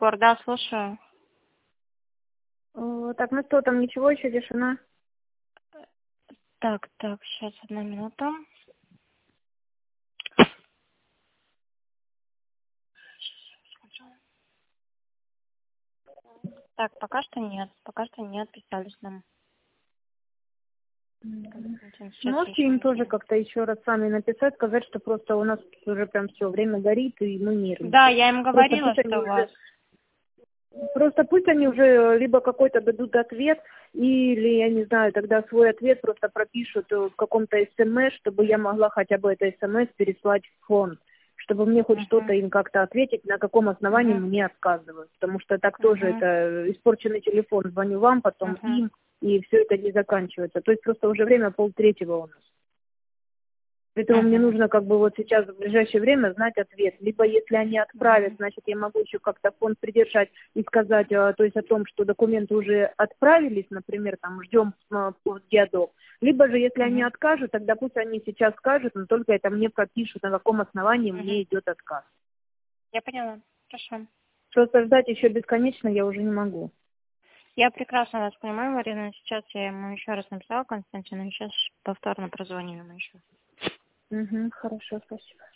Спор, да, слушаю. Так, ну что там, ничего, еще тишина? Так, сейчас, 1 минута. Так, пока что нет, писались нам. Сейчас Можете им тоже как-то еще раз сами написать, сказать, что просто у нас уже прям все время горит, и мы нервничаем. Да, я им говорила, что у вас. Просто пусть они уже либо какой-то дадут ответ, или, я не знаю, тогда свой ответ просто пропишут в каком-то СМС, чтобы я могла хотя бы это СМС переслать в фонд, чтобы мне хоть что-то им как-то ответить, на каком основании мне отказывают. Потому что так тоже это испорченный телефон, звоню вам, потом им, и все это не заканчивается. То есть просто уже время 2:30 у нас. Поэтому мне нужно как бы вот сейчас в ближайшее время знать ответ. Либо если они отправят, значит я могу еще как-то фонд придержать и сказать, то есть о том, что документы уже отправились, например, там ждем геодок. Либо же если они откажут, тогда пусть они сейчас скажут, но только это мне пропишут, на каком основании мне идет отказ. Я поняла. Хорошо. Просто ждать еще бесконечно я уже не могу. Я прекрасно вас понимаю, Марина. Сейчас я ему еще раз написала, Константину, и сейчас повторно прозвоню ему еще. Хорошо, спасибо.